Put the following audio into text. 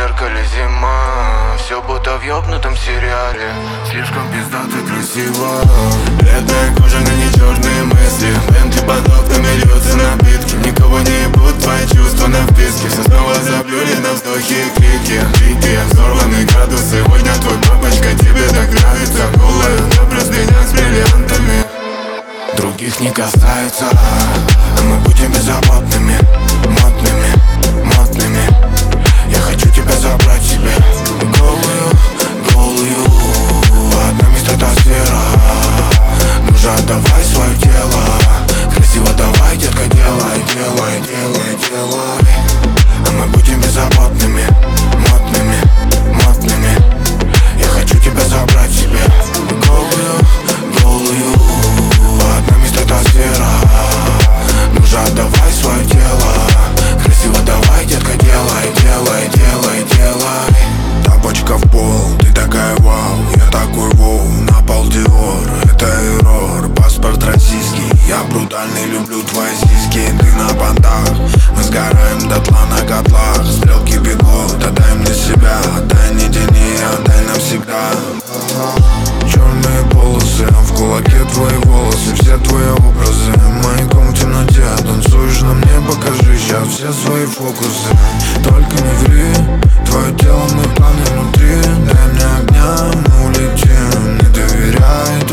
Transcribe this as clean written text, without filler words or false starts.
зеркале зима. Все будто в ёбнутом сериале. Слишком пиздато красиво. Бледная кожа, но не черные мысли. Бентли под окнами льются напитки. Никого не ебут твои чувства на вписке. Все снова заплюли на вздохи и крики. Крики, взорванный градус. Сегодня твой папочка, тебе так нравится. Голая на простынях с бриллиантами. Других не касается, а мы будем беззаботными, модными, модными. Я хочу тебя забрать себе. Голую, голую. Под нами стратосфера. Ну же отдавай свое тело. Красиво давай, детка, делай, делай, делай, делай. А мы будем беззаботными, модными, модными. Я хочу тебя забрать себе. Голую, голую. Под нами стратосфера. Ну же отдавай свое тело. Красиво давай, детка, делай, делай, делай, делай. Тапочка в пол, ты такая вау. Я такой воу, на пол Диор. Это эррор, паспорт российский. Я брутальный, люблю твои сиськи. Ты на понтах, мы сгораем дотла на котлах. Стрелки бегут, отдай мне себя. Отдай, не тяни, отдай навсегда. Черные полосы, а в кулаке твои волосы. Все твои образы, маяком в темноте. Танцуешь на мне, покажи сейчас все свои фокусы. Только не ври, твое тело, мой планы внутри. Дай мне огня, мы улетим. Не доверяй